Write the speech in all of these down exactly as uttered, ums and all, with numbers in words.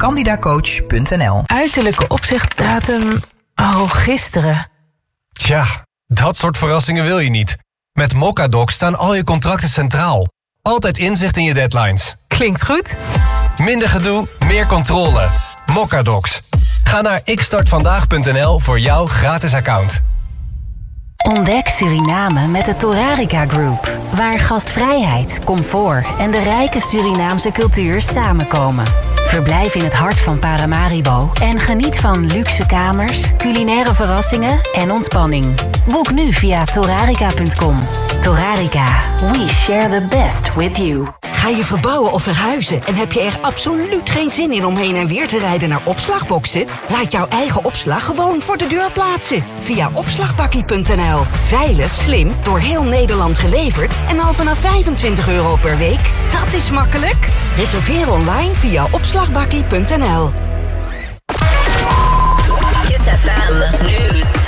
candidacoach punt n l. Uiterlijke opzichtdatum... Oh, gisteren. Tja, dat soort verrassingen wil je niet. Met Mocadoc staan al je contracten centraal. Altijd inzicht in je deadlines. Klinkt goed. Minder gedoe, meer controle. Mocadocs. Ga naar ik start vandaag punt n l voor jouw gratis account. Ontdek Suriname met de Torarica Group, waar gastvrijheid, comfort en de rijke Surinaamse cultuur samenkomen. Verblijf in het hart van Paramaribo en geniet van luxe kamers, culinaire verrassingen en ontspanning. Boek nu via torarica punt com. Torarica, we share the best with you. Ga je verbouwen of verhuizen en heb je er absoluut geen zin in om heen en weer te rijden naar opslagboxen? Laat jouw eigen opslag gewoon voor de deur plaatsen. Via opslagbakkie punt n l. Veilig, slim, door heel Nederland geleverd en al vanaf vijfentwintig euro per week. Dat is makkelijk. Reserveer online via opslagbakkie punt n l. Kiss F M Nieuws.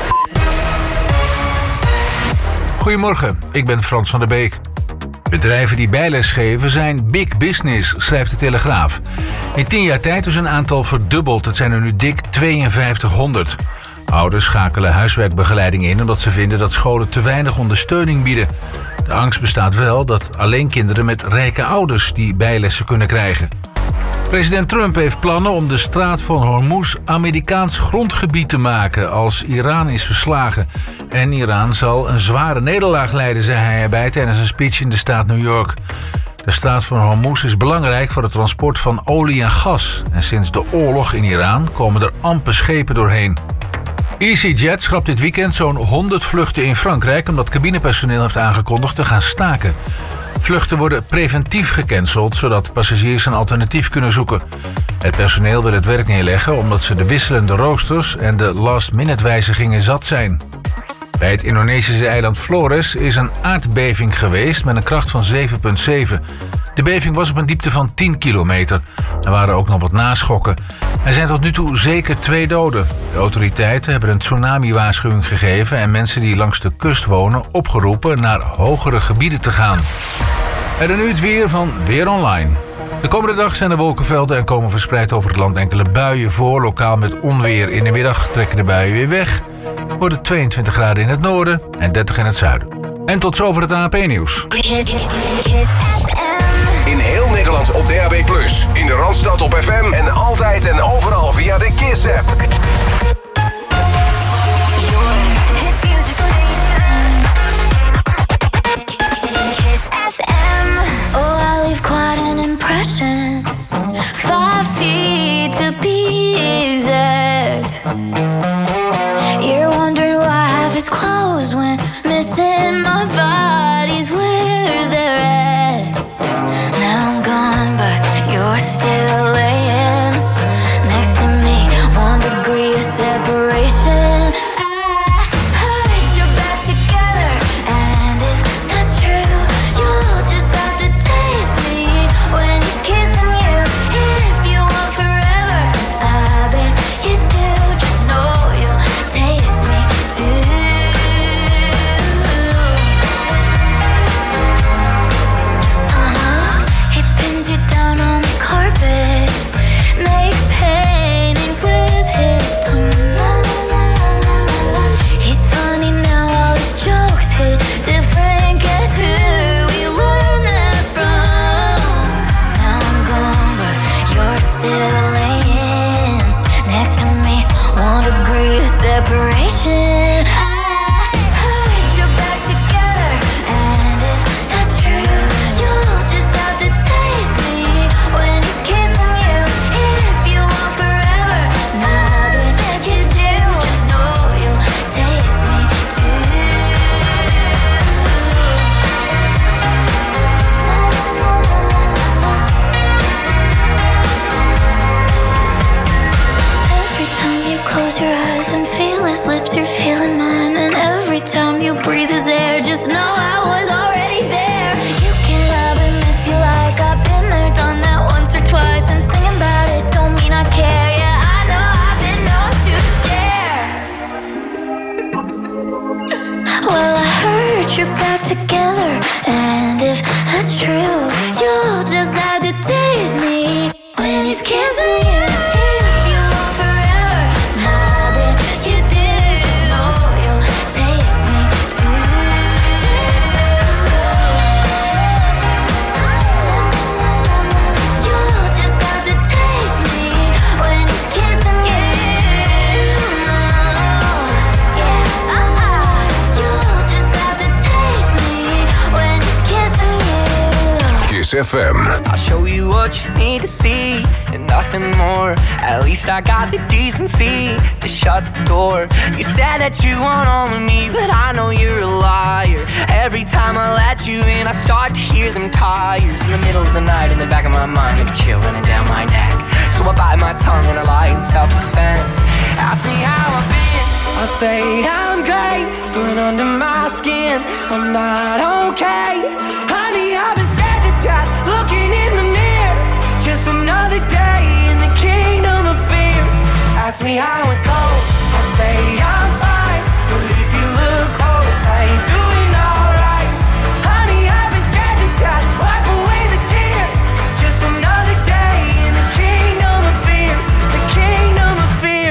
Goedemorgen, ik ben Frans van der Beek. Bedrijven die bijles geven zijn big business, schrijft de Telegraaf. In tien jaar tijd is een aantal verdubbeld. Het zijn er nu dik tweeënvijftighonderd. Ouders schakelen huiswerkbegeleiding in omdat ze vinden dat scholen te weinig ondersteuning bieden. De angst bestaat wel dat alleen kinderen met rijke ouders die bijlessen kunnen krijgen. President Trump heeft plannen om de straat van Hormuz Amerikaans grondgebied te maken als Iran is verslagen. En Iran zal een zware nederlaag lijden, zei hij erbij tijdens een speech in de staat New York. De straat van Hormuz is belangrijk voor het transport van olie en gas. En sinds de oorlog in Iran komen er amper schepen doorheen. EasyJet schrapt dit weekend zo'n honderd vluchten in Frankrijk omdat cabinepersoneel heeft aangekondigd te gaan staken. Vluchten worden preventief gecanceld, zodat passagiers een alternatief kunnen zoeken. Het personeel wil het werk neerleggen omdat ze de wisselende roosters en de last-minute wijzigingen zat zijn. Bij het Indonesische eiland Flores is een aardbeving geweest met een kracht van zeven komma zeven. De beving was op een diepte van tien kilometer. Er waren ook nog wat naschokken. Er zijn tot nu toe zeker twee doden. De autoriteiten hebben een tsunami-waarschuwing gegeven en mensen die langs de kust wonen opgeroepen naar hogere gebieden te gaan. En dan nu het weer van Weer Online. De komende dag zijn er wolkenvelden en komen verspreid over het land enkele buien voor, lokaal met onweer. In de middag trekken de buien weer weg. Het wordt tweeëntwintig graden in het noorden en dertig in het zuiden. En tot zover het A N P-nieuws. In heel Nederland op D A B plus, in de Randstad op F M en altijd en overal via de Kiss-app. Oh, I leave quite an impression. Five feet to be exact. You're wondering why I have his clothes when missing my body's where they're at. Now I'm gone, but you're still laying next to me. One degree of separation. Separation. I heard you're back together, and if that's true, you'll just have to taste me when he's kissing you. If you want forever, now that you do, just know you'll taste me too. Every time you close your eyes and feel his lips, you're feeling mine. And every time you breathe his air, just know I was already there. You can love him if you like. I've been there, done that once or twice. And singing about it don't mean I care. Yeah, I know I've been known to share. Well, I heard you're back together, and if that's true, you'll just have to taste me when he's kissing you. Kiss F M. I'll show you what you need to see and nothing more. At least I got the decency to shut the door. You said that you want all of me, but I know you're a liar. Every time I let you in, I start to hear them tires in the middle of the night in the back of my mind, like a chill running down my neck. So I bite my tongue and I lie in self-defense. Ask me how I've been, I'll say I'm great, but under my skin, I'm not okay. Honey, I've been scared to death, looking in the mirror. Just another day in the kingdom of fear. Ask me how it goes, I'll say I'm fine, but if you look close, I ain't doing alright. Honey, I've been scared to death, wipe away the tears. Just another day in the kingdom of fear, the kingdom of fear.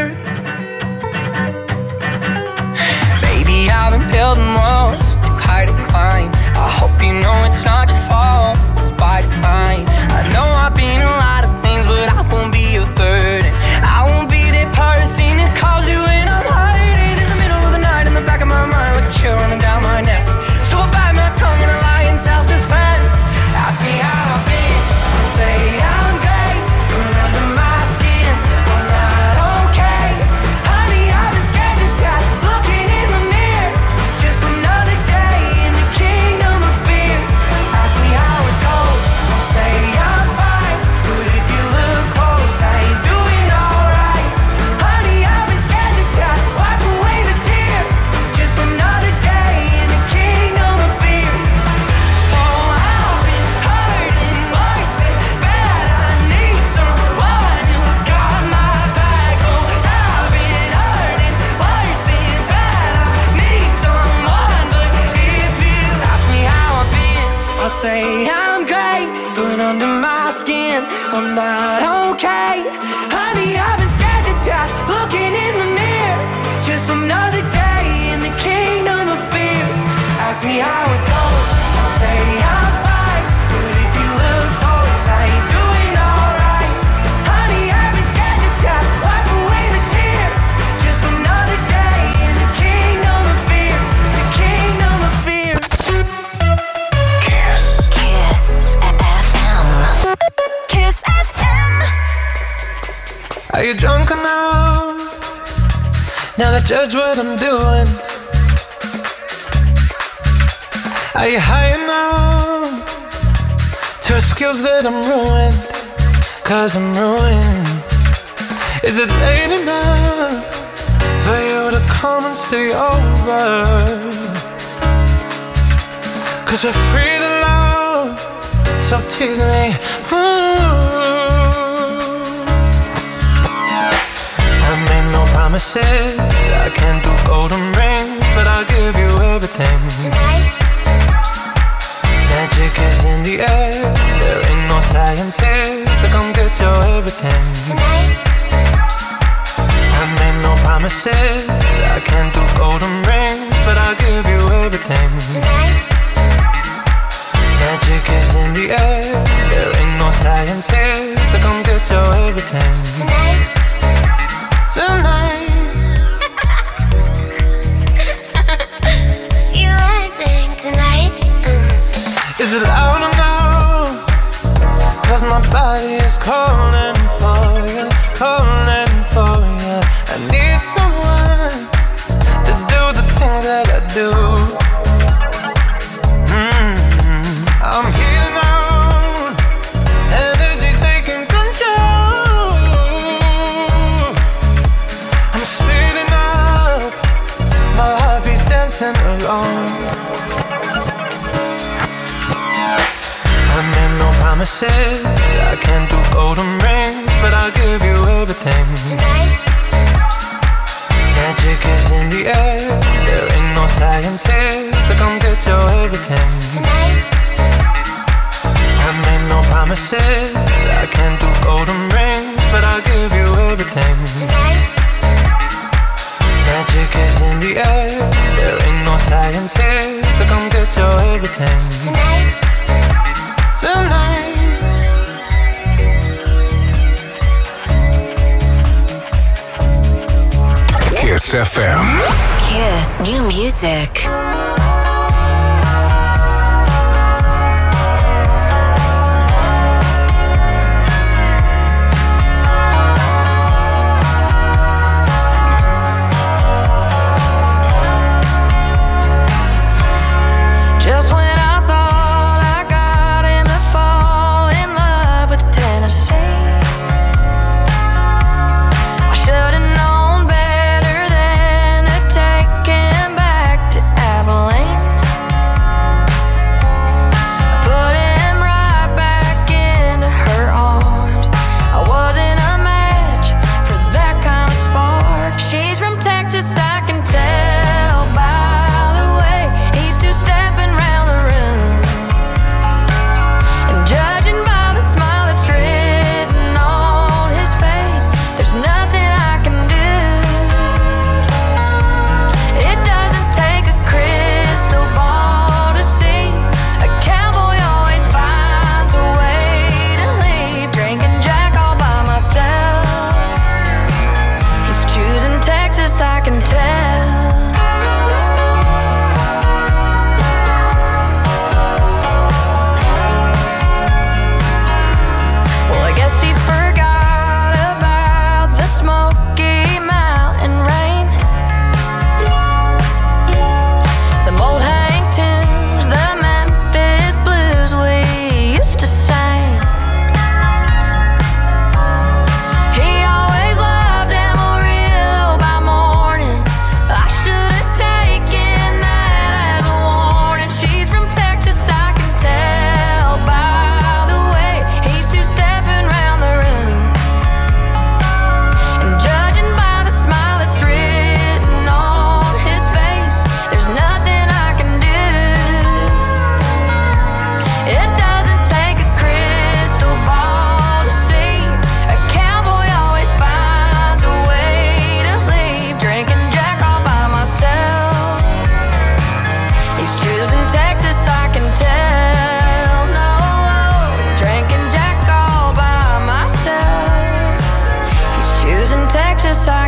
Baby, I've been building walls, too high to climb. I hope you know it's not your fault, it's by design. I know I've been a lot of things, but I won't be a burden. I won't be that person that calls you when I'm hiding in the middle of the night in the back of my mind, like a chill running down my neck. So I bite my tongue and I lie in self-defense. Ask me how I've been, I'll say I'm great, but under my skin, I'm not okay. Honey, I've been scared to death, looking in the mirror. Just another day in the kingdom of fear. Ask me how it goes, I'll say I'm fine, but if you look close, I ain't doing alright. Honey, I've been scared to death, wipe away the tears. Just another day in the kingdom of fear. Oh, I've been hurting worse than bad. I need someone who's got my back. Oh, I've been hurting worse than bad. I need someone, but if you ask me how I've been, I'll say I'm great, but under my skin, I'm not okay. Honey, I've been scared to death, looking in the mirror. Just another day in the kingdom of fear. Ask me how it goes, I'll say I'm fine, but if you look close, I ain't doing alright. Honey, I've been scared to death, wipe away the tears. Just another day in the kingdom of fear, the kingdom of fear. Kiss. Kiss F M. Kiss F M. Are you drunk enough now to judge what I'm doing? Are you high enough to skills that I'm ruined? Cause I'm ruined. Is it late enough for you to come and stay over? Cause we're free to love, so tease me. Ooh. I made no promises, I can't do golden rings, but I'll give you everything. Magic is in the air, there ain't no science here, so come get your everything. I made no promises, I can't do golden rings, but I'll give you everything. Magic is in the air, there ain't no science here, so come get your everything. Tonight. You acting tonight? Is it loud enough? Cause my body is calling for you, calling for you. I need someone to do the things that I do. Mm-hmm. I'm here now, energy taking control. I'm speeding up, my heart beats dancing alone. I made no promises, I can't do golden rings, but I'll give you everything. Magic is in the air, there ain't no science here, so come get your everything. I made no promises, I can't do golden rings, but I'll give you everything. Magic is in the air, there ain't no science here, so come get your everything. Tonight. Kiss F M. Kiss new music.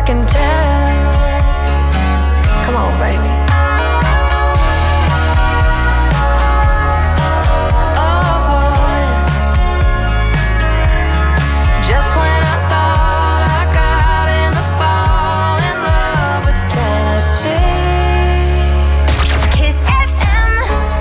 can tell. Come on, baby. Just when I thought I got him to fall in love with Tennessee. Kiss F M.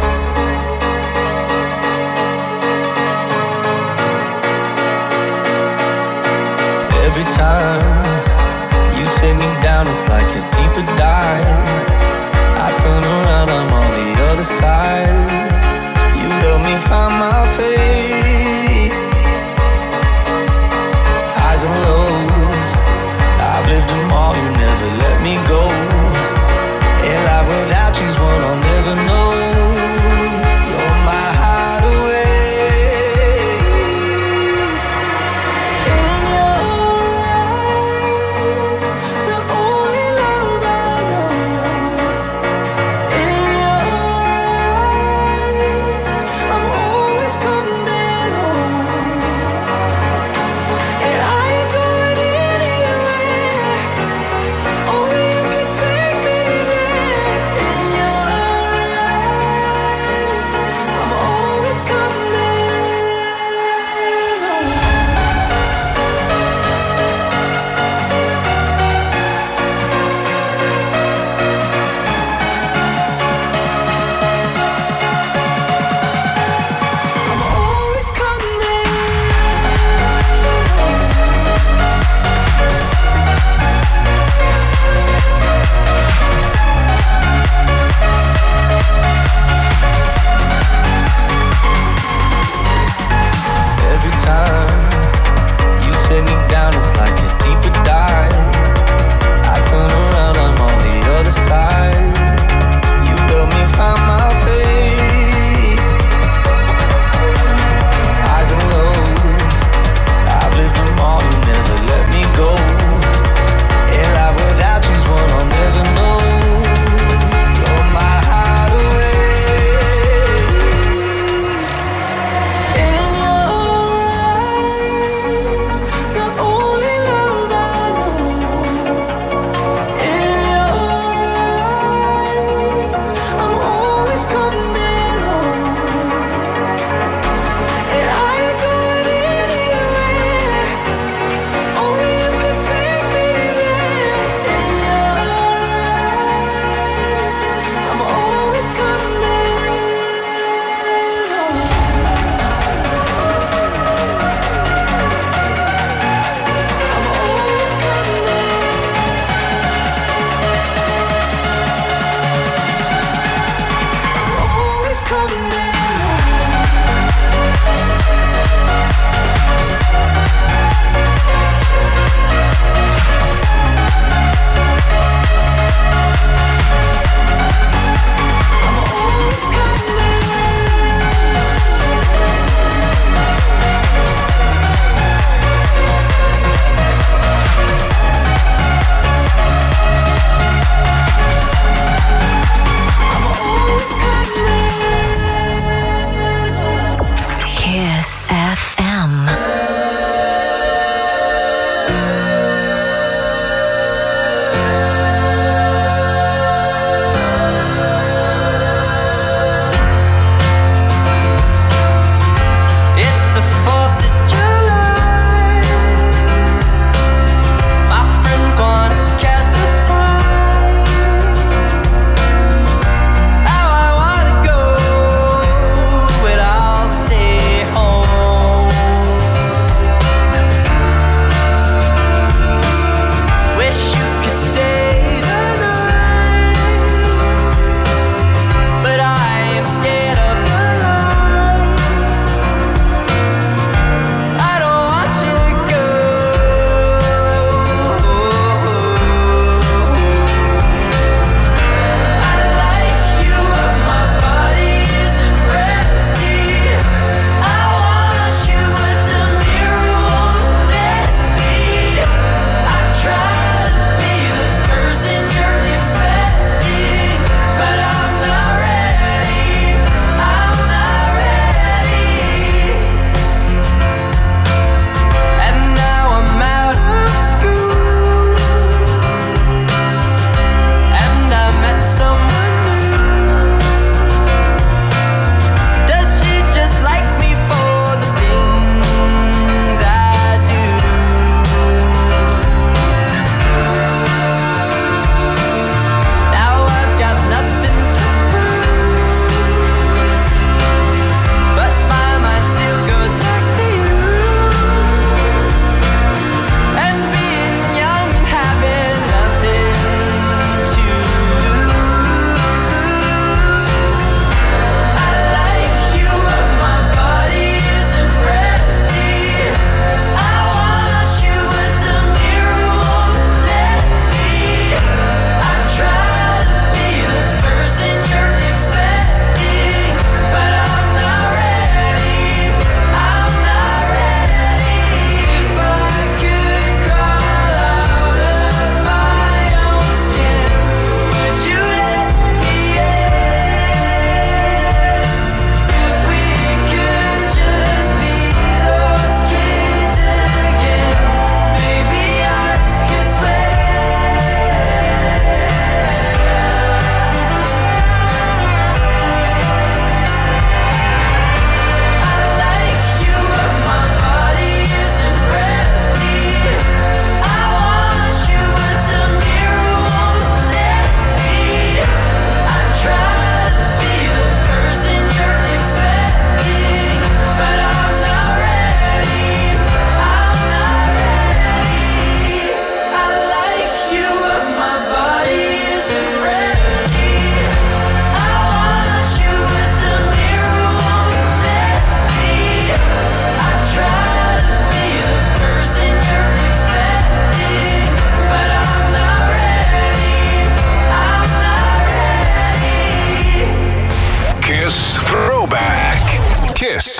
Every time you take me down, it's like a deeper dive. I turn around, I'm on the other side. You help me find my faith. Highs and lows, I've lived them all, you never let me go. And life without you's one I'll never know. You're my hideaway. In your eyes, the only love I know. In your eyes, I'm always coming home. And I ain't going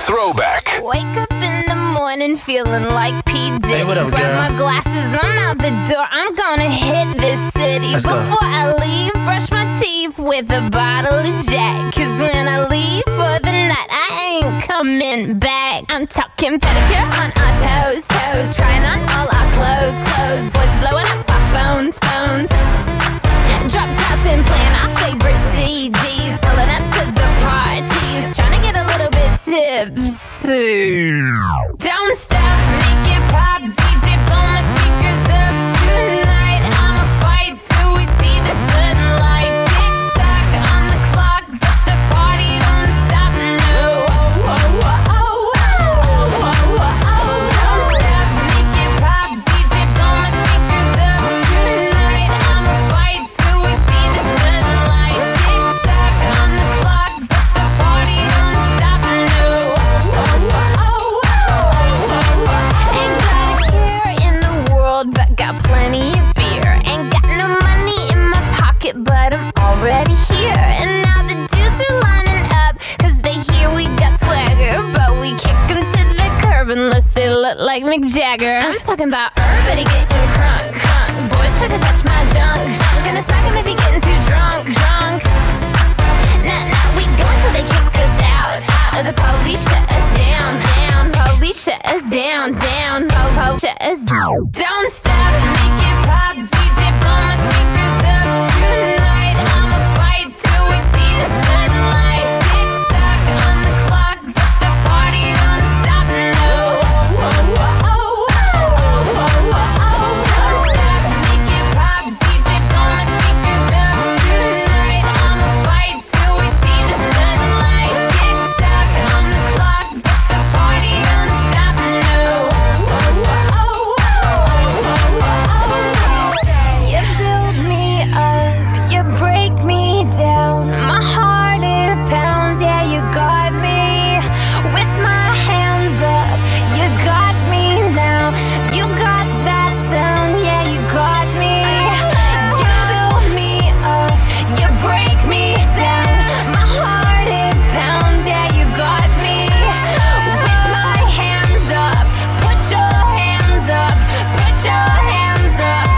Throwback. Wake up in the morning feeling like P. Diddy. Hey, what up, Grab girl? my glasses, I'm out the door. I'm gonna hit this city. Let's go. Before I leave, brush my teeth with a bottle of Jack. Cause when I leave for the night, I ain't coming back. I'm talking pedicure on our toes, toes. Trying on all our clothes, clothes. Boys blowing up our phones, phones. Drop top and playing our favorite C Ds. Pulling up to the parties. Trying to get a little bit tipsy. Don't stop, make it pop. D J, blow my speakers up tonight. I'ma fight till we see the sunlight. Tick tock on the clock, but the party don't stop. No. Oh, oh, oh, oh, oh, oh, oh, oh. Don't stop, make it pop. D J, blow my speakers up tonight. I'ma fight till we see the sunlight. Tick tock on the clock, but the party don't stop. No. Oh, oh, oh, oh, oh, oh. Ain't got a care in the world, but got plenty of beer. Ain't got no money in my pocket, but I'm already here. And now the dudes are lining up, cause they hear we got swagger. But we kick them to the curb unless they look like Mick Jagger. I'm talking about everybody getting crunk, crunk. Boys try to touch my junk, junk. Gonna smack him if he getting too drunk, drunk. Nah, nah, we go until they kick us out, out. The police shut us down, down. Police shut us down, down. Po, po, shut us down. Don't stop, make it pop. D J, blow my speakers up tonight. I'ma fight till we see the sunlight. Tick tock on the clock, but the party don't stop. No. Oh, oh, oh, oh, oh, oh, oh, oh. Don't stop, make it pop. D J, blow my speakers up tonight. I'ma fight till we see the sunlight. Tick tock on the clock, but the party don't stop. No. Oh, oh, oh, oh, oh, oh, oh. You build me up, you break me down. My heart it pounds, yeah, you got me. With my hands up, you got me now. You got that sound, yeah, you got me. You build me up, you break me down. My heart it pounds, yeah, you got me. With my hands up, put your hands up, put your hands up.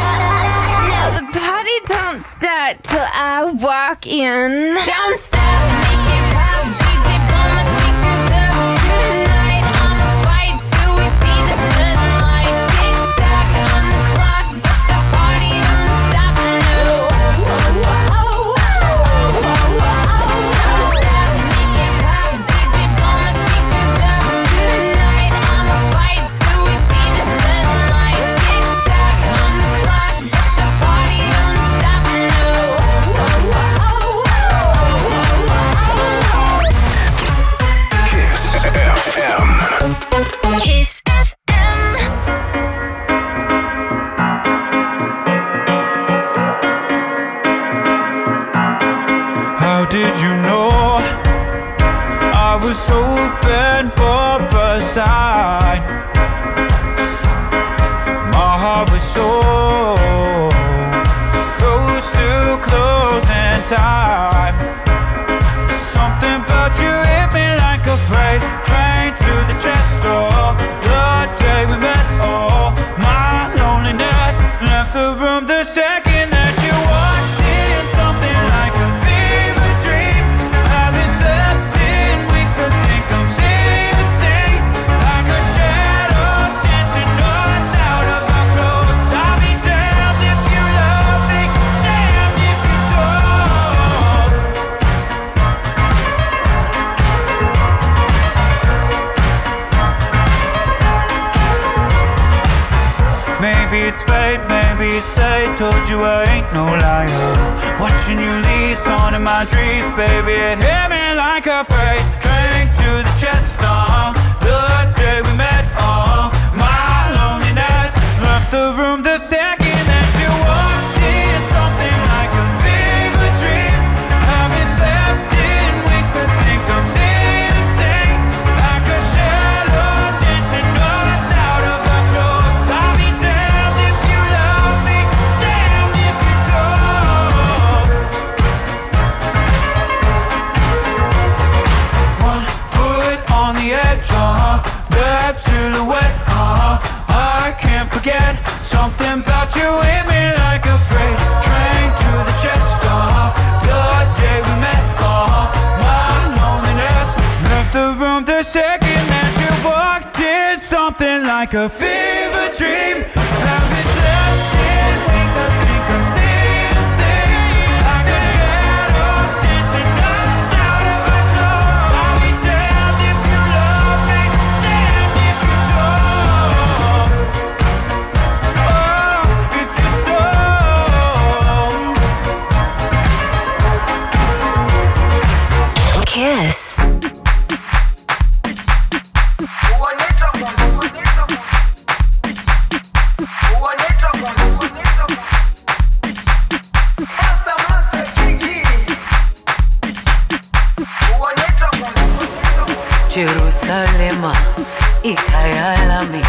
Now the party don't start till I walk in. Don't stop, make it pop. D J, blow my speakers up tonight. I'ma fight till we see the sunlight. Tick tock on the clock, but the party don't stop. No. Oh, oh, oh, oh, oh, oh, oh. Don't stop, make it pop. D J, blow my speakers up tonight. I'ma fight till we see the sunlight. Tick tock on the clock, but the party don't stop. No. Oh, oh, oh, oh, oh, oh. Kiss F M. Kiss F M. How did you know I was open for a sign? My heart was so close to closing time. Something about you hit me like a freight train to the chest door. The day we met, oh, my loneliness left the room the second that you walked in. Something like a fever dream. Haven't slept in weeks. I think I'm seeing things like a shadows dancing us out of our clothes. I'll be damned if you love me, damned if you don't. Maybe it's fate, maybe it's fate. Told you I ain't no liar. Watching you leave, on in my dreams, baby. It hit me like a freight train to the chest. Uh, the day we met, oh, my loneliness left the room the second that you walked in. Something like a fever dream. Haven't slept in weeks. I think I'm seeing things like a shadows dancing us out of our clothes. I'll be damned if you love me, damned if you don't. One foot on the But you hit me like a freight train to the chest, uh-huh. The day we met, uh-huh. My loneliness left the room the second that you walked in. Something like a fever dream. I've been slept in wings, I think I'm seeing things. Like the shadows dancing us out of our clothes. I'll be damned if you love me, damned if you don't. Oh, if you don't. Kiss. Jerusalema, ikhaya lami,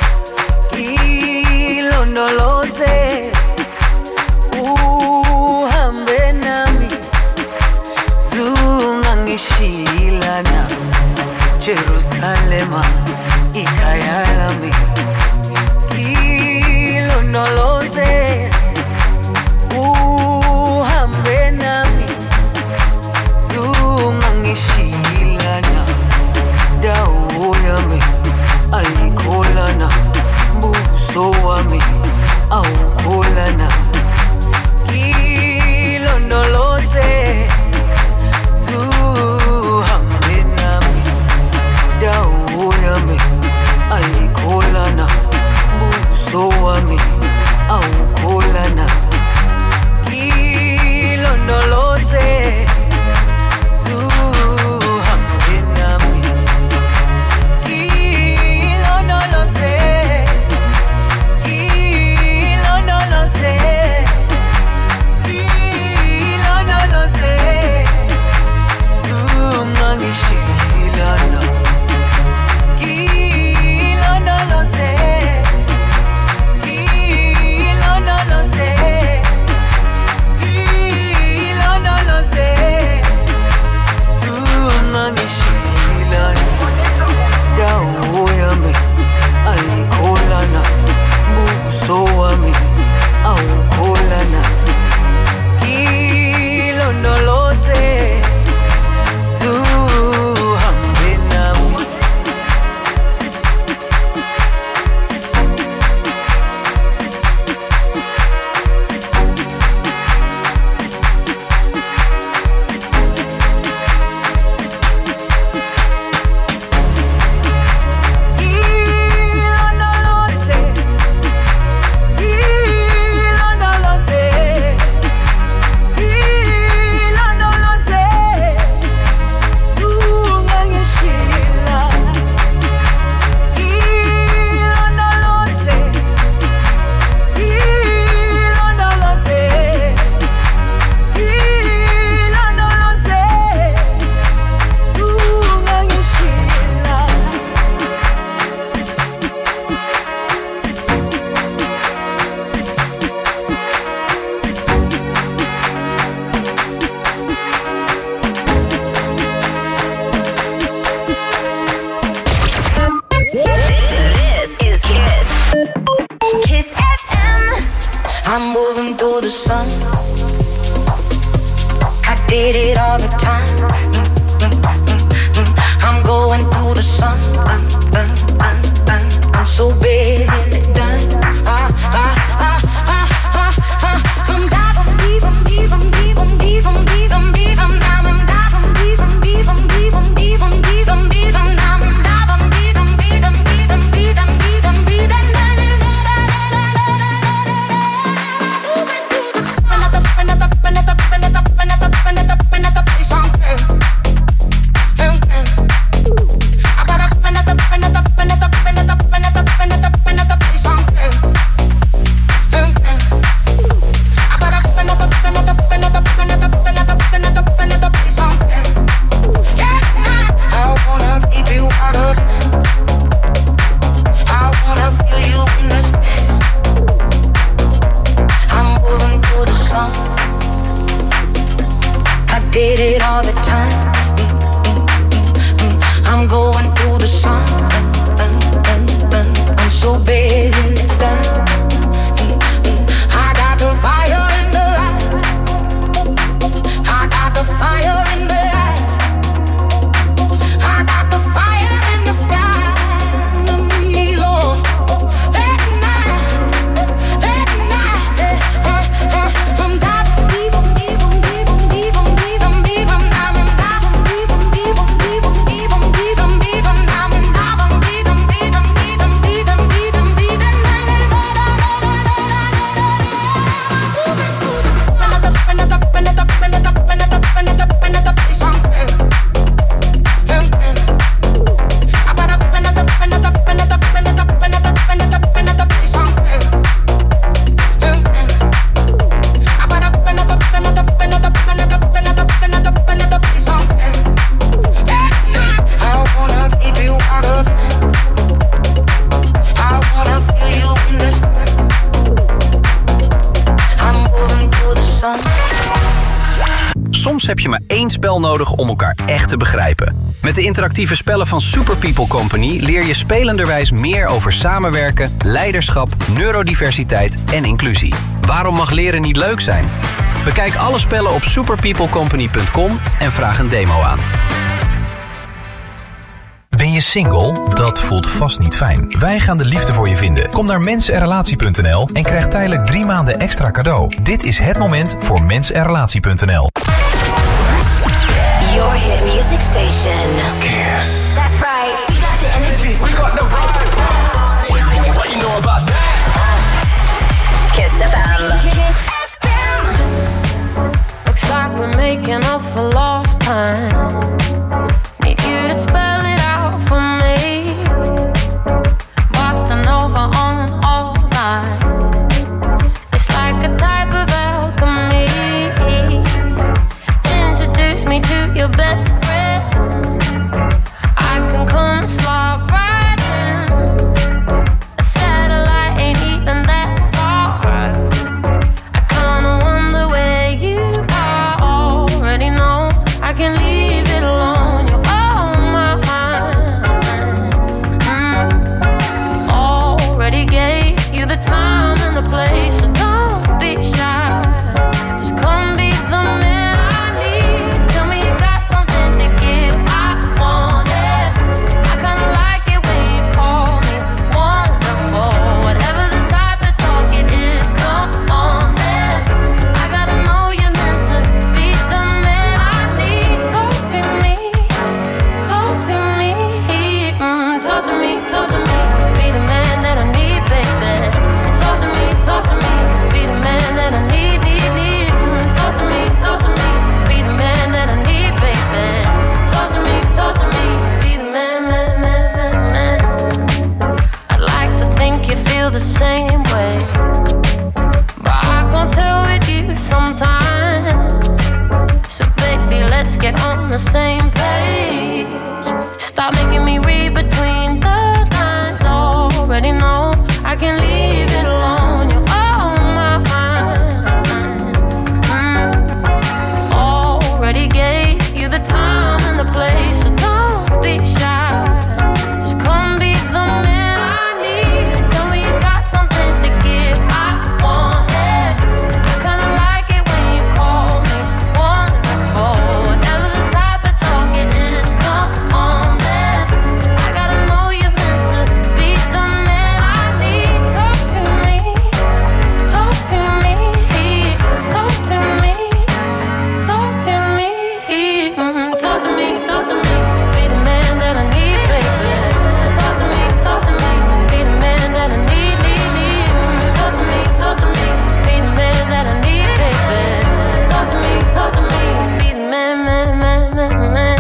ilondoloze, uhambe nami, zungangishilana. Jerusalema, ikhaya lami, ilondoloze, uhambe nami, zungangishilana. Dawo yami ayikholana, buso wami awukholana. Ilondoloze, zuhambe nami. Dawo yami ayikholana, buso wami awukholana. Ilondoloze, I'm so bad in it done. heb je maar één spel nodig om elkaar echt te begrijpen. Met de interactieve spellen van Super People Company leer je spelenderwijs meer over samenwerken, leiderschap, neurodiversiteit en inclusie. Waarom mag leren niet leuk zijn? Bekijk alle spellen op superpeoplecompany punt com en vraag een demo aan. Ben je single? Dat voelt vast niet fijn. Wij gaan de liefde voor je vinden. Kom naar mens en relatie punt n l en krijg tijdelijk drie maanden extra cadeau. Dit is het moment voor mens en relatie punt n l. Your hit music station. Kiss. That's right. We got the energy. We got the vibe. What you know about that? Kiss F M. Kiss F M. Looks like we're making up for lost time. Need you to spell it out for me. Bossa Nova on all night. It's like a type of alchemy. Introduce me to your best friend. I can come slide right in. A satellite ain't even that far. I kinda wonder where you are. Already know I can leave it alone. You're on my mind. Mm. Already gave you the time and the place, so don't be shy. Just come be the man I need. Tell me you got something to give. I want it. I kinda like it when you call me wonderful. Whatever the type of talk it is, come on then. I gotta know you're meant to be the man I need. Talk to me, talk to me, mm, talk to me, talk to me. Be the man that I need, baby. Talk to me, talk to me. Be the man that I need, need, need. Mm, talk to me, talk to me. Be the man that I need, baby. Talk to me, talk to me. Be the man, man, man, man, man. I'd like to think you feel the same way, but I can't tell with you sometimes. So baby, let's get on the same page. Stop making me read between the lines. Already know I can leave it alone. You're on my mind. Mm. Already gave you the time and the place, so don't be shy. Just come be the man I need. Tell me you got something to give. I want it. I kinda like it when you call me wonderful. Whatever the type of talk it is, come on then. I gotta know you're meant to be the man I need. Talk to me, talk to me, talk to me, talk to me, mm, talk to me, talk to me. Be the man that I need, baby. Talk to me, talk to me. Be the man that I need, need, need. Mm, talk to me, talk to me. Be the man that I need, baby. Talk to me, talk to me. Be the man, man, man, man, man.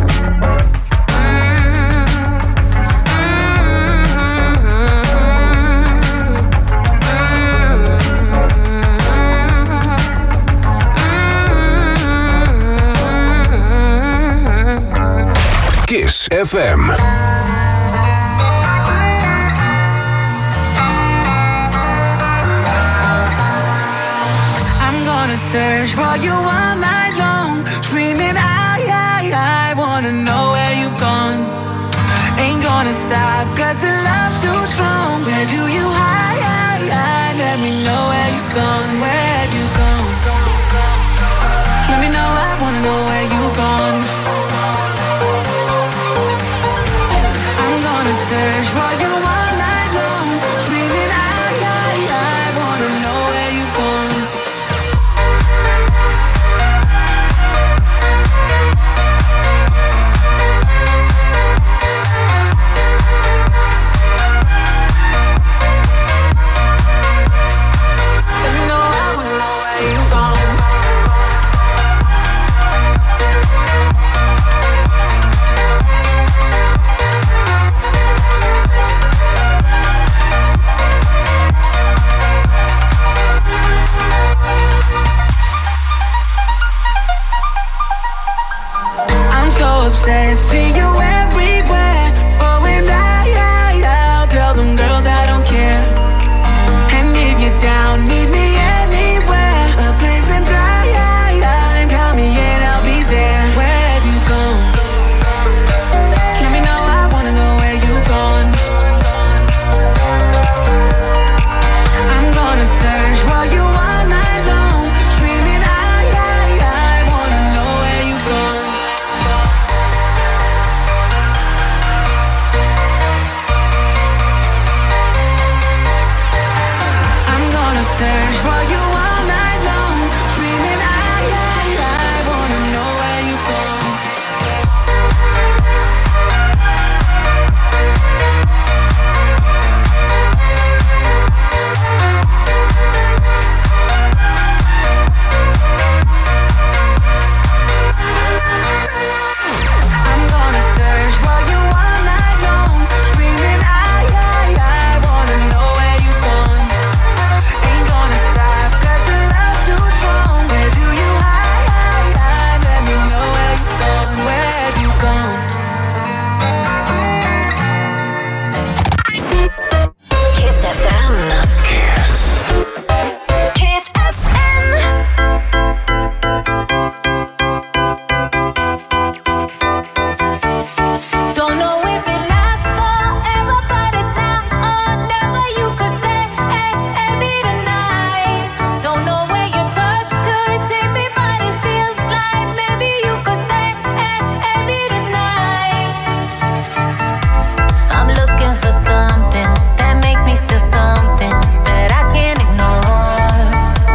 Kiss F M. I'm gonna search for you all night long, screaming I, I, I wanna know where you've gone. Ain't gonna stop, cause the love's too strong. Where do you hide, hide, hide? Let me know where you've gone, where have you gone? Let me know, I wanna know where you've gone. I'm gonna search for you all night long, screaming I, I, I wanna know where you've gone. Let me know, I wanna know where you've gone. search for you all night long, screaming I, I, I wanna know where you've gone. I'm gonna search for you all night long, screaming I, I, I wanna know where you've gone. Ain't gonna stop 'cause the love's too strong. Where do you hide, hide, hide? Let me know where you've gone. Where have you gone? Kiss F M. Kiss. Kiss F M. Don't know if it lasts forever, but it's now or never. You could say, hey, hey, me tonight. Don't know where your touch could take me, but it feels like maybe you could say, hey, hey, me tonight. I'm looking for something that makes me feel something that I can't ignore.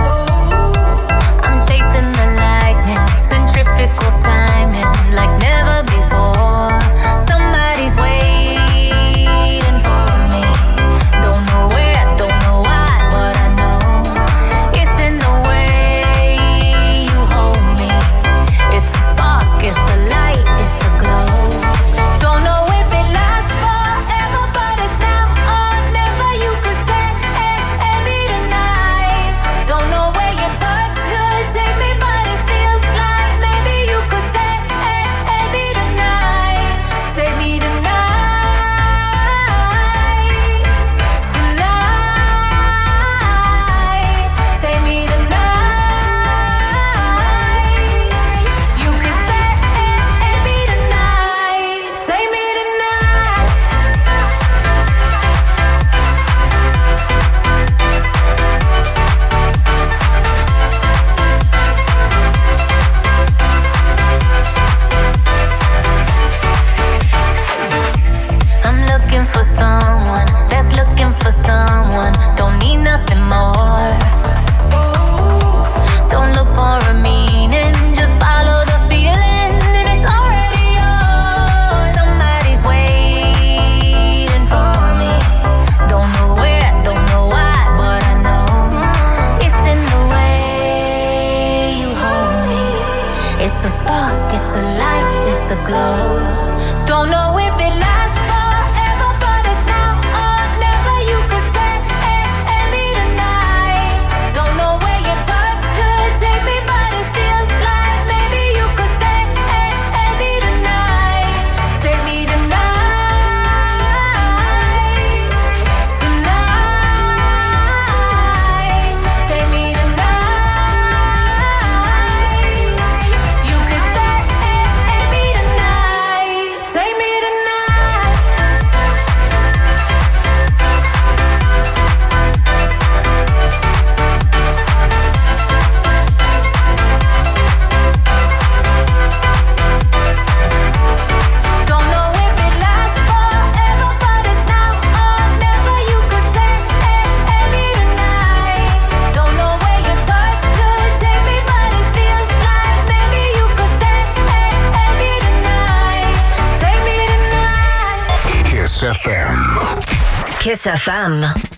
I'm chasing the lightning, centrifugal timing like never before. Somebody's waiting for me. Don't know where, don't know why, but I know it's in the way you hold me. It's a spark, it's a light, it's a glow. Don't know if it lasts forever, but it's now or never. You could say, hey, hey, me tonight. Don't know where your touch could take me, but it feels like maybe you could say, hey, hey, me tonight. Say me tonight. Tonight. Say me tonight. You could say, hey, hey, me tonight. Say me tonight. I'm looking for someone that's looking for someone. Don't need nothing more. Don't look for a meaning, just follow the feeling, and it's already yours. Somebody's waiting for me. Don't know where, don't know why, but I know it's in the way you hold me. It's a spark, it's a light, it's a glow. Don't know if it lasts forever, but it's now or never. You could say, hey, hey, me tonight. Don't know where your touch could take me, but it feels like maybe you could say, hey, hey, me tonight. Say me tonight. Tonight. Say me tonight. You could say, hey, hey, me tonight. Say me tonight. Don't know if it lasts forever, but it's now or never. You could say, hey, hey, me tonight. Don't know where your touch could take me, but it feels like maybe you could say, hey, hey, me tonight. Say me tonight. Kiss F M. Kiss F M.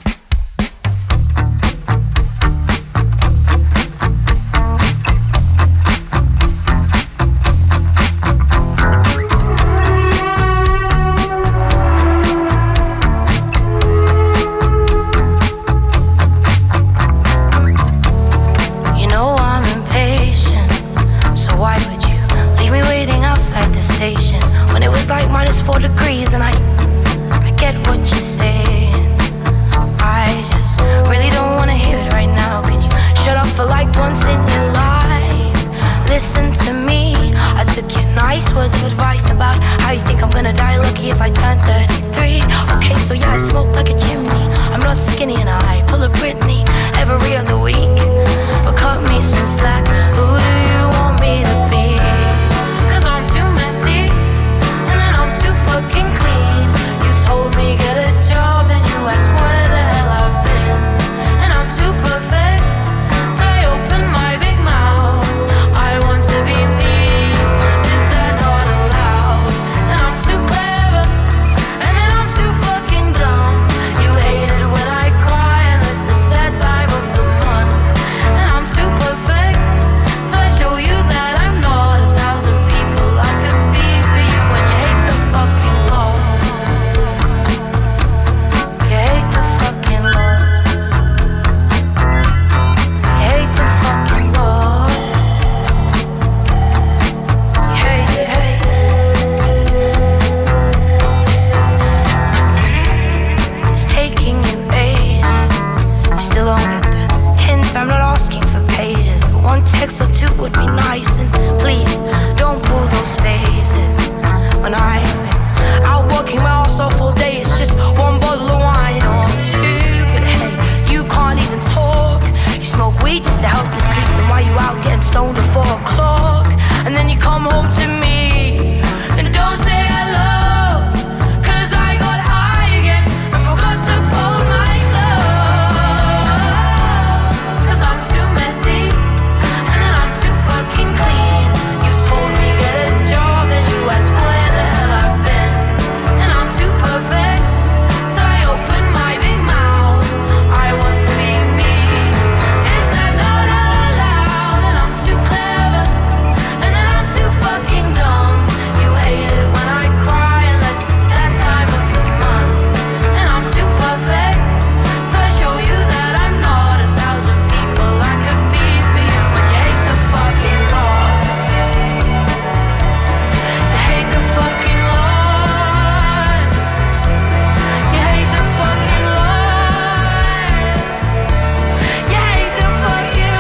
You know I'm impatient, so why would you leave me waiting outside the station when it was like minus four degrees? And I, I get what you're saying. I just really don't wanna hear it right now. Can you shut up for like once in your life? Listen to me. I took your nice words of advice about how you think I'm gonna die lucky if I turn thirty-three. Okay, so yeah, I smoke like a chimney. I'm not skinny and I pull a Britney every other week. But cut me some slack. Who do you want me to be? 'Cause I'm too messy and then I'm too fucking clean. You told me get a job and you asked where the hell I've been. And I'm too perfect. text or two would be nice. And please, don't pull those faces. When I've been out working my ass off all day, it's just one bottle of wine or two. But hey, you can't even talk. You smoke weed just to help you sleep. Then why you out getting stoned at four o'clock? And then you come home to me and don't say hello. Cause I got high again and forgot to fold my clothes. Cause I'm too messy and then I'm too fucking clean. You told me get a job and you asked where the hell I've been. And I'm too perfect till I open my big mouth. I want to be me. Is that not allowed? And I'm too clever and then I'm too fucking dumb. You hate it when I cry unless it's that time of the month. And I'm too perfect till I show you that I'm not a thousand people I could be for you. And you hate the fucking law. You hate the fucking law. You hate the fucking law. You hate the fucking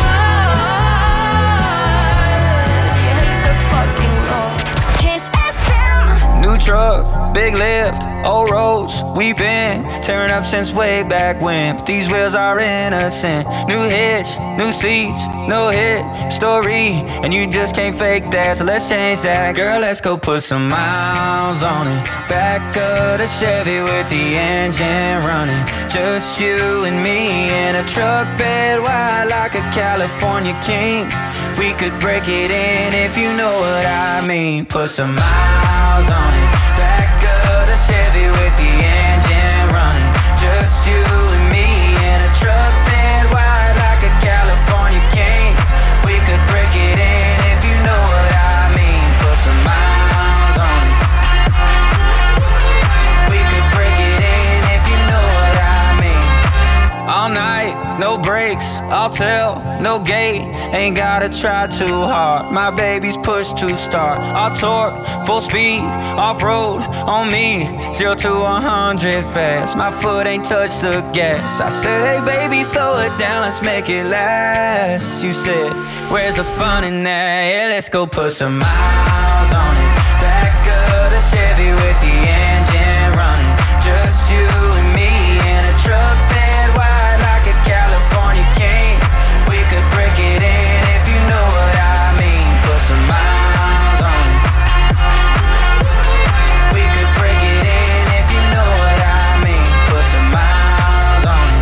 law. You hate the fucking law. Kiss F M. New truck, big lift, old roads, we been tearing up since way back when. But these wheels are innocent. New hitch, new seats, no hit story, and you just can't fake that. So let's change that, girl. Let's go put some miles on it. Back of the Chevy with the engine running. Just you and me in a truck bed wide like a California king. We could break it in if you know what I mean. Put some miles on it. Back of the Chevy with the engine running. Just you and me in a truck bed wide like a California king. We could break it in if you know what I mean. Put some miles on it. We could break it in if you know what I mean. All night, no brakes, I'll tell, no gate. Ain't gotta try too hard. My baby's push to start. I'll torque, full speed, off-road on me. Zero to a hundred fast. My foot ain't touched the gas. I said, hey baby, slow it down, let's make it last. You said, where's the fun in that? Yeah, let's go put some miles on it. Back of the Chevy with the engine running. Just you and me in a truck bed wide like a California king. We could break it in if you know what I mean. Put some miles on it. We could break it in if you know what I mean. Put some miles on it.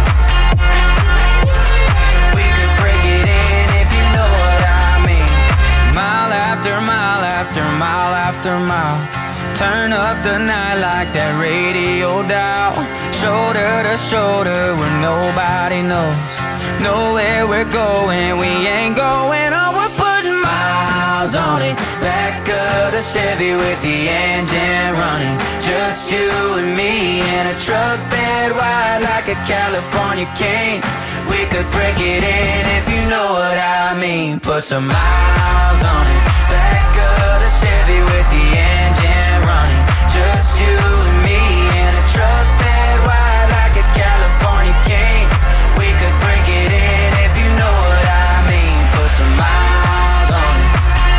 We could break it in if you know what I mean. Mile after mile after mile after mile. Turn up the night like that radio dial. Shoulder to shoulder where nobody knows. Know where we're going, we ain't going on. We're putting miles on it. Back of the Chevy with the engine running. Just you and me in a truck bed wide like a California king. We could break it in if you know what I mean. Put some miles on it. Back of the Chevy with the engine running. Just you and me in a truck bed wide like a California king. We could break it in if you know what I mean. Put some miles on it.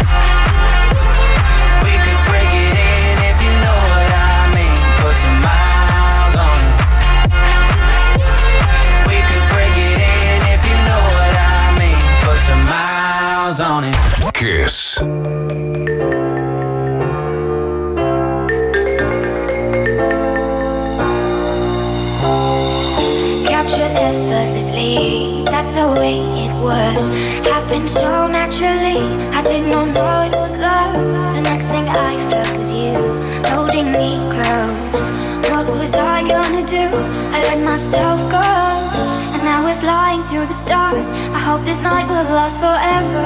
We could break it in if you know what I mean. Put some miles on it. We could break it in if you know what I mean. Put some miles on it. Kiss. Captured effortlessly, that's the way it was. Happened so naturally, I did not know it was love. The next thing I felt was you, holding me close. What was I gonna do? I let myself go. And now we're flying through the stars. I hope this night will last forever.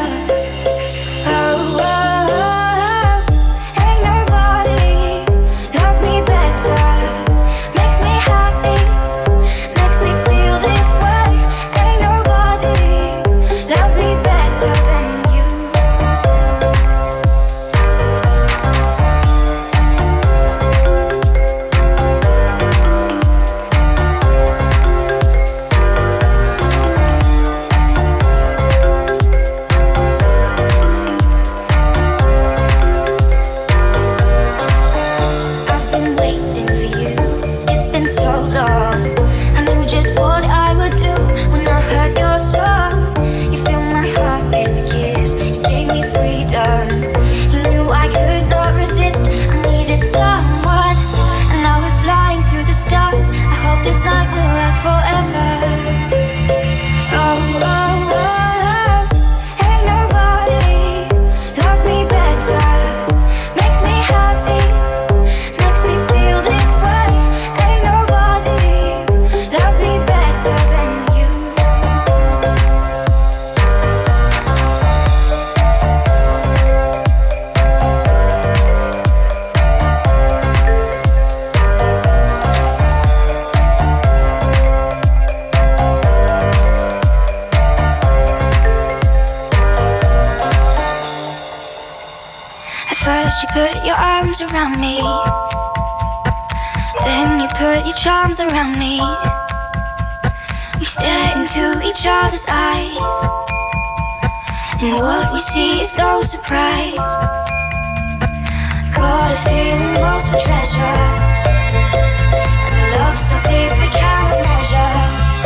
Oh, oh, oh. Ain't nobody loves me better. Makes me happy, makes me feel this way. Ain't nobody loves me better than you. First you put your arms around me, then you put your charms around me. We stare into each other's eyes, and what we see is no surprise. Got a feeling lost for treasure, and a love so deep we cannot measure.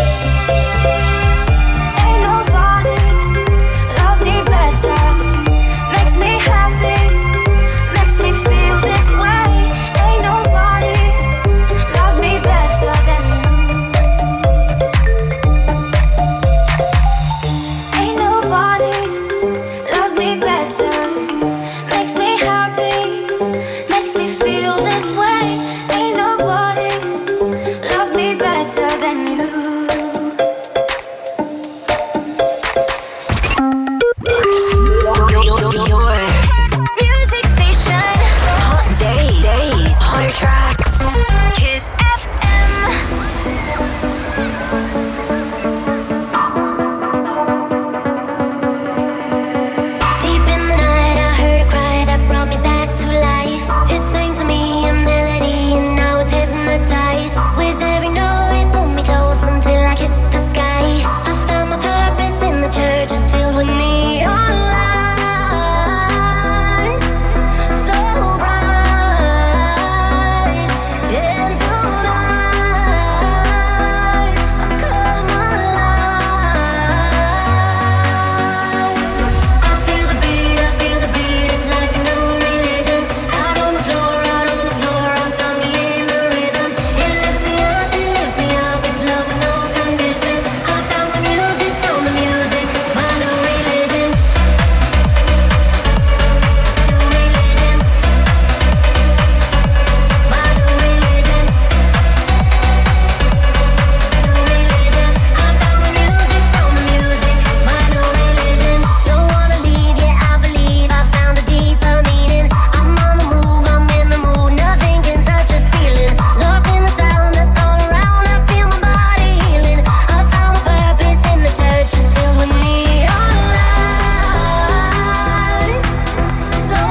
Ain't nobody loves me better, makes me happy, makes me feel this way. Ain't nobody loves me better than you. Ain't nobody loves me better, makes me happy, makes me feel this way. Ain't nobody loves me better than you. Music station. Hot days. Days. Hotter tracks. Kiss F M. Deep in the night, I heard a cry that brought me back to life. It sang to me a melody, and I was hypnotized. With every note, it pulled me close until I kissed the sky. I found my purpose in the church, it's filled with neon lights, so bright. And tonight, I come alive. I feel the beat, I feel the beat, it's like a new religion. Out on the floor, out on the floor, I found me in the rhythm. It lifts me up, it lifts me up, it's love with no condition. I found the music, found the music, my new religion. New religion. My new religion. New religion. I found the music, found the music, my new religion. Don't wanna leave, yeah, I believe I found a deeper meaning. I'm on the move, I'm in the mood, nothing can touch this feeling. Lost in the sound that's all around, I feel my body healing. I found my purpose in the church, it's filled with neon lights, so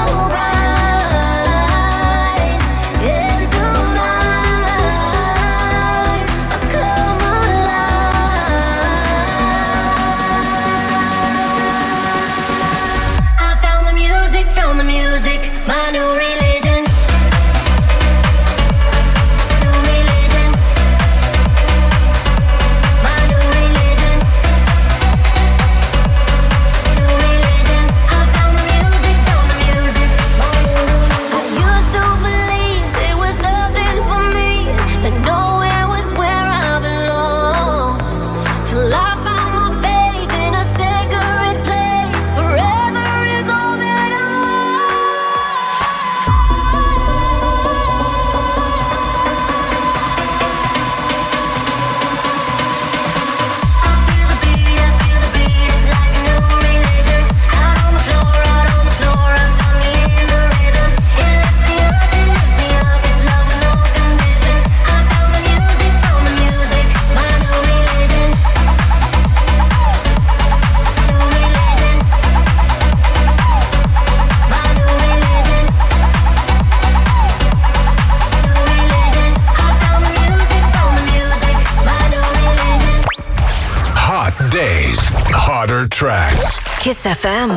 bright. And tonight, I come alive. I found the music, found the music, my new religion. New religion. My new religion. New religion. I found the music, found the music. I used to believe there was nothing for me, that nowhere was where I belonged. Till I found my faith in a sacred place. Forever is all that I I feel the beat, I feel the beat, it's like a new religion. Out on the floor, out on the floor, I found me in the rhythm. It lifts me up, it lifts me up, it's love with no condition. I found the music, found the music, my new religion. New religion. My new religion. New religion. I found the music, found the music, my new religion. Hot days. Hotter tracks. Kiss F M.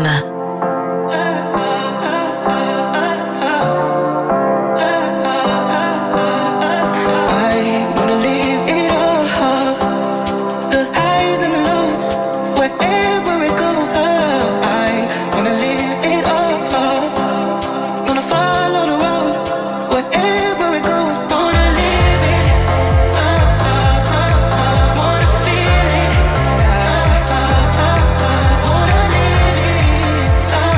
I wanna live it all, the highs and the lows, wherever it goes. I wanna live it all, wanna follow the road, wherever it goes. Wanna live it, uh, uh, uh, uh, wanna feel it, uh, uh, uh, uh, wanna live it, uh,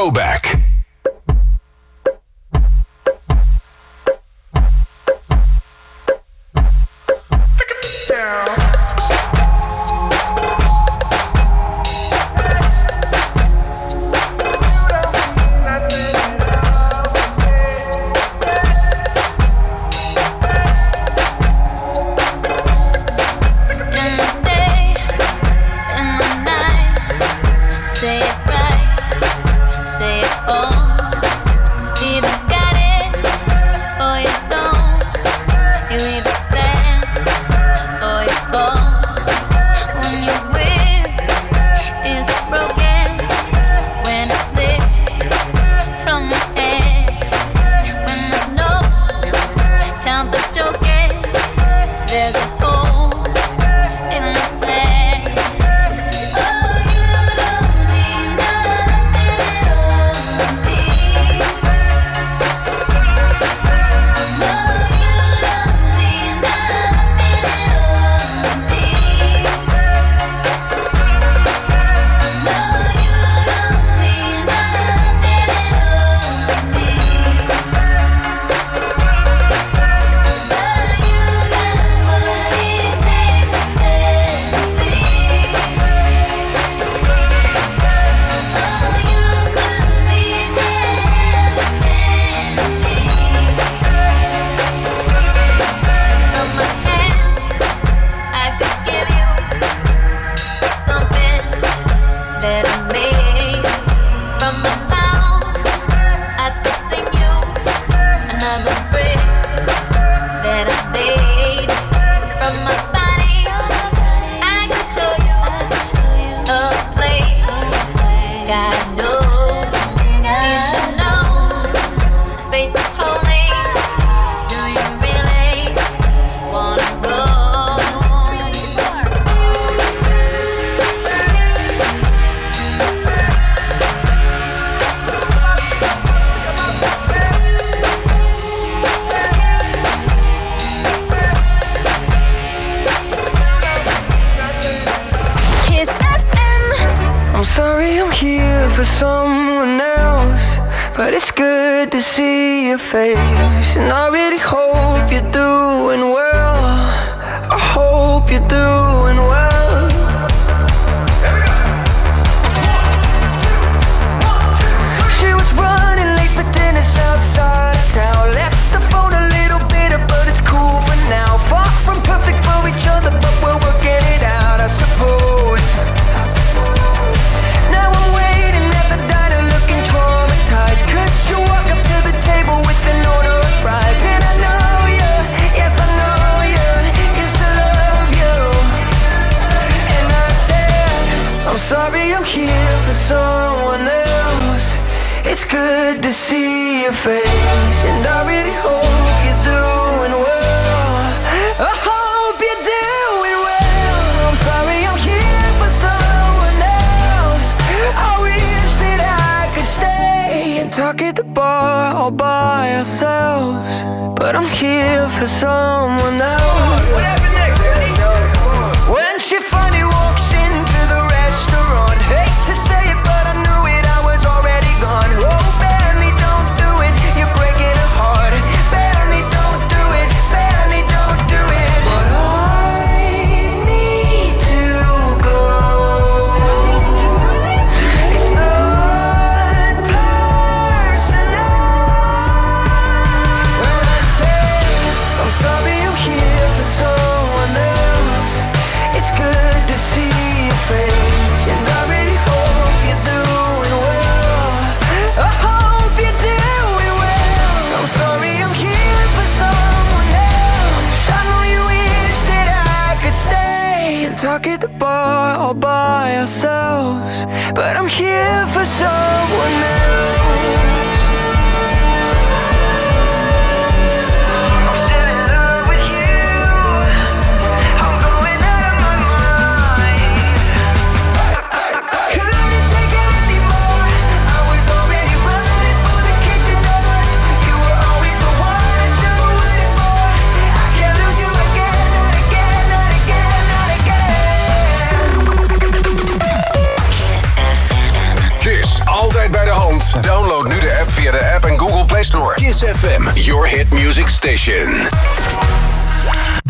Throwback. mensen. Download nu de app via de App en Google Play Store. Kiss F M, your hit music station.